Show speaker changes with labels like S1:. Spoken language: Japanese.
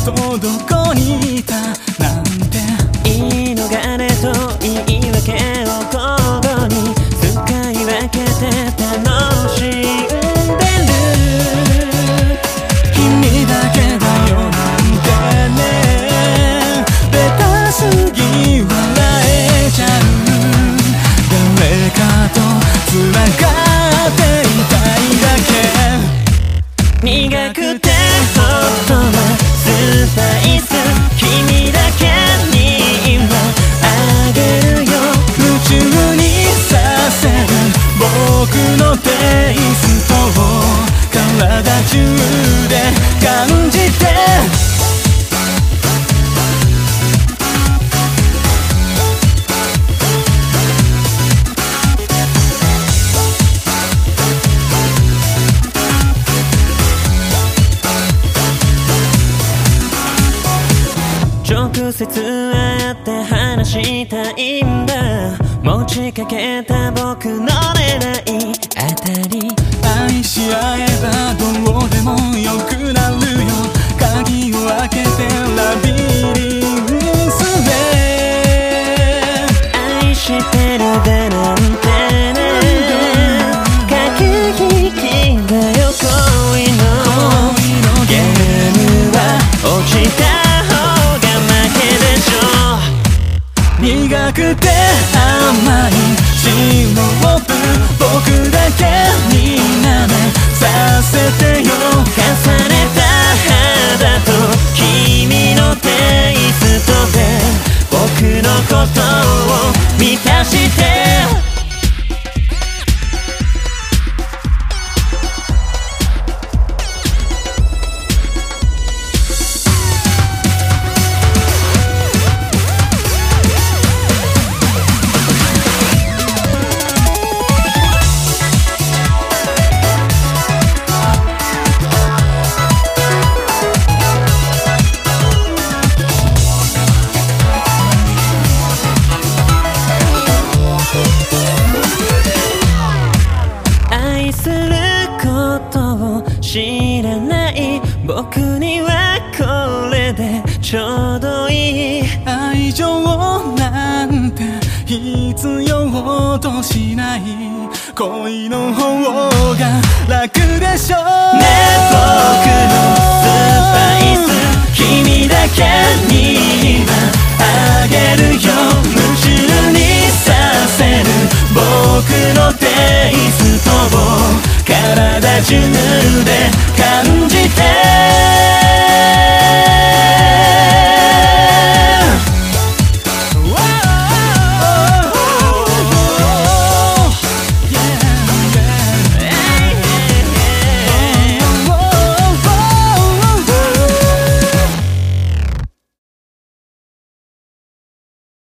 S1: そうどこにいたなんて
S2: 言い逃れと言い訳を交互に使い分けて楽しんでる。
S1: 君だけだよなんてね、ベタすぎ笑えちゃう。誰かと繋がっていたいだけ。
S2: 苦くてホットなスパイス君だけに今あげるよ。
S1: 夢中にさせる僕のテイストを体中で感じて。
S2: 直接会って話したいんだ。持ちかけた僕の狙いあたり。
S1: 愛し合えばどうでもよくなるよ。鍵を開けてラビリンスへ。
S2: 愛してるだなんてね、駆け引きだよ恋のゲームは落ちた
S1: 苦くて甘いシロップ僕だけに舐めさせてよ。
S2: 重ねた肌と君のテイストで僕のことを満たして。愛することを知らない僕にはこれでちょうどいい。
S1: 愛情なんて必要としない恋の方が楽でしょ。
S2: ね、僕のスパイス君だけに